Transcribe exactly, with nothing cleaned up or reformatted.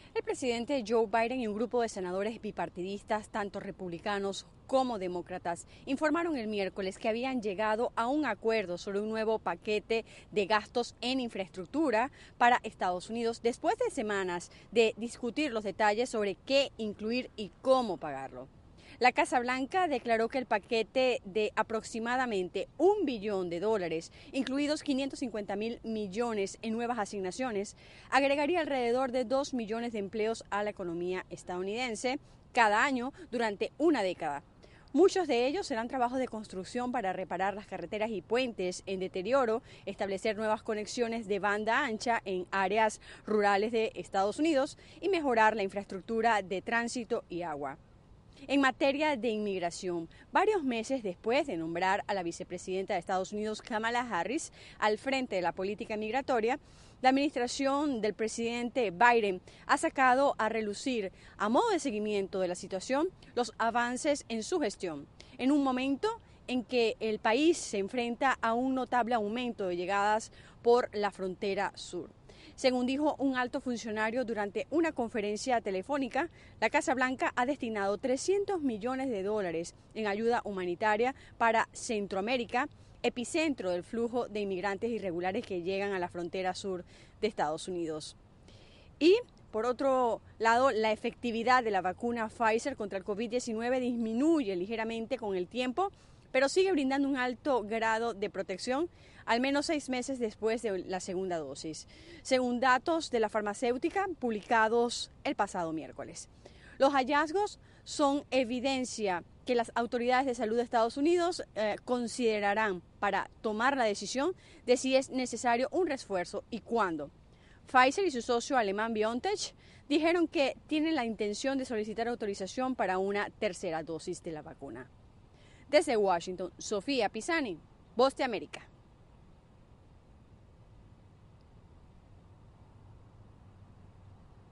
El presidente Joe Biden y un grupo de senadores bipartidistas, tanto republicanos como demócratas, informaron el miércoles que habían llegado a un acuerdo sobre un nuevo paquete de gastos en infraestructura para Estados Unidos después de semanas de discutir los detalles sobre qué incluir y cómo pagarlo. La Casa Blanca declaró que el paquete de aproximadamente un billón de dólares, incluidos quinientos cincuenta mil millones en nuevas asignaciones, agregaría alrededor de dos millones de empleos a la economía estadounidense cada año durante una década. Muchos de ellos serán trabajos de construcción para reparar las carreteras y puentes en deterioro, establecer nuevas conexiones de banda ancha en áreas rurales de Estados Unidos y mejorar la infraestructura de tránsito y agua. En materia de inmigración, varios meses después de nombrar a la vicepresidenta de Estados Unidos, Kamala Harris, al frente de la política migratoria, la administración del presidente Biden ha sacado a relucir, a modo de seguimiento de la situación, los avances en su gestión, en un momento en que el país se enfrenta a un notable aumento de llegadas por la frontera sur. Según dijo un alto funcionario durante una conferencia telefónica, la Casa Blanca ha destinado trescientos millones de dólares en ayuda humanitaria para Centroamérica, epicentro del flujo de inmigrantes irregulares que llegan a la frontera sur de Estados Unidos. Y, por otro lado, la efectividad de la vacuna Pfizer contra el COVID diecinueve disminuye ligeramente con el tiempo, pero sigue brindando un alto grado de protección, al menos seis meses después de la segunda dosis, según datos de la farmacéutica publicados el pasado miércoles. Los hallazgos son evidencia que las autoridades de salud de Estados Unidos eh, considerarán para tomar la decisión de si es necesario un refuerzo y cuándo. Pfizer y su socio alemán BioNTech dijeron que tienen la intención de solicitar autorización para una tercera dosis de la vacuna. Desde Washington, Sofía Pisani, Voz de América.